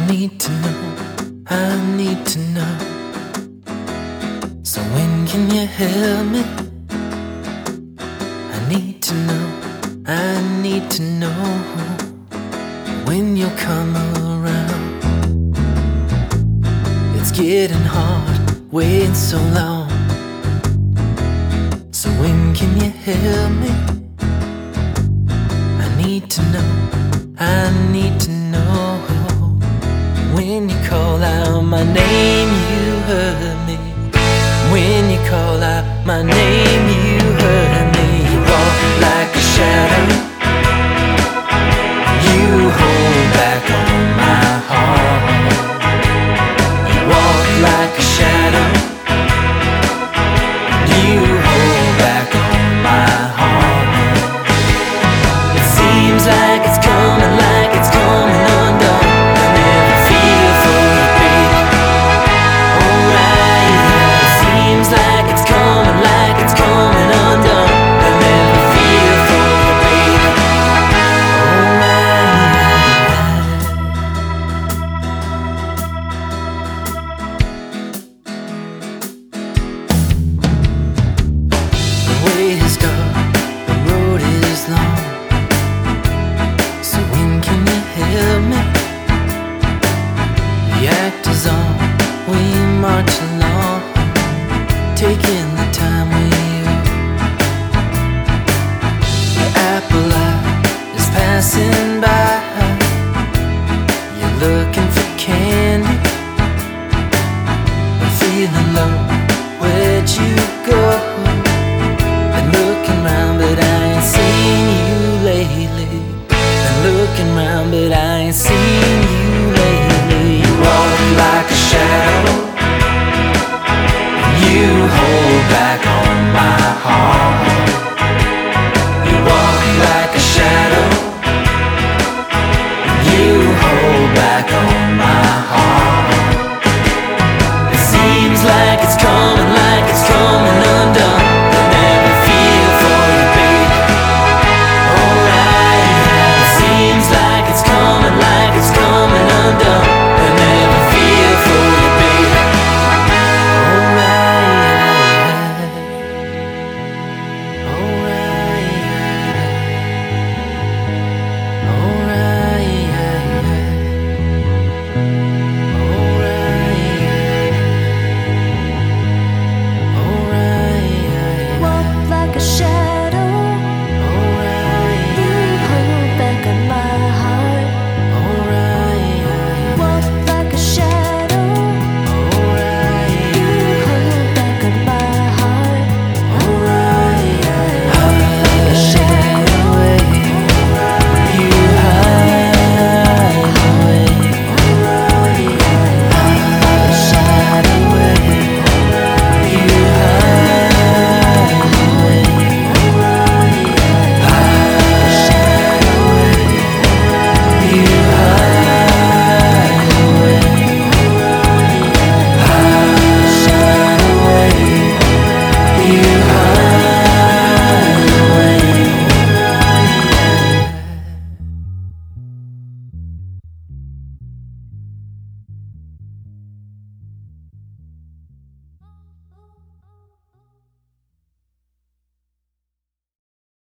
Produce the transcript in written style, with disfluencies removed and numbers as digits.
need to know, I need to know. So when can you help me? I need to know, I need to know when you'll come around. It's getting hard, waiting so long. So when can you help me? I need to know, I need to know. When you call out my name, you heard me. When you call out my name, you heard me. You walk like a shadow, you hold back on my heart. You walk like a shadow, you hold back on my heart. It seems like it's coming undone. I never feel for you, baby. Alright, it seems like it's coming undone. I never feel for you, baby. The way is dark, the road is long. So when can you help me? The act is on, we march along, taking the time we owe. The apple eye is passing by. You're looking for candy, I'm feeling low, where'd you go? Been looking round but I ain't seen you lately. Been looking round but I ain't seen